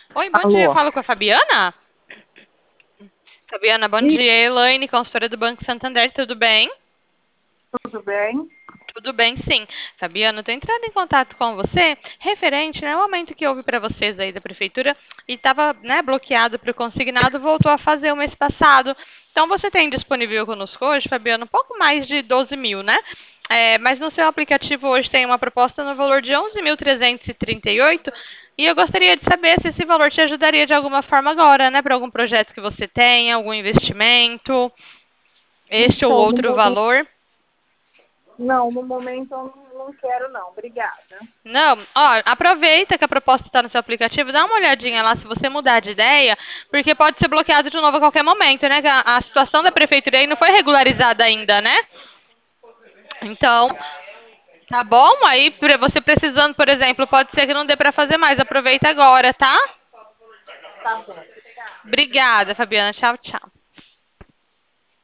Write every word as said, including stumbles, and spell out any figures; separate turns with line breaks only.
Oi, bom dia, eu
Alô?
falo com a Fabiana? Fabiana, bom
Ih,
dia. Elaine, consultora do Banco Santander, tudo bem?
tudo bem?
Tudo bem, sim. Fabiana, estou entrando em contato com você referente, né, ao aumento que houve para vocês aí da prefeitura e estava, né, bloqueado para o consignado, voltou a fazer o mês passado. Então, você tem disponível conosco hoje, Fabiana, um pouco mais de doze mil, né? É, mas no seu aplicativo hoje tem uma proposta no valor de onze mil trezentos e trinta e oito e eu gostaria de saber se esse valor te ajudaria de alguma forma agora, né, para algum projeto que você tenha, algum investimento, este ou
Então, no
outro
momento,
valor.
não, no momento eu não, não quero não, obrigada.
Não, ó, aproveita que a proposta está no seu aplicativo, dá uma olhadinha lá se você mudar de ideia, porque pode ser bloqueado de novo a qualquer momento, né? Que A, a situação da prefeitura aí não foi regularizada ainda, né? Então, tá bom? Aí, pra você precisando, por exemplo, pode ser que não dê para fazer mais. Aproveita agora, tá?
Tá bom, obrigada.
Obrigada, Fabiana. Tchau, tchau.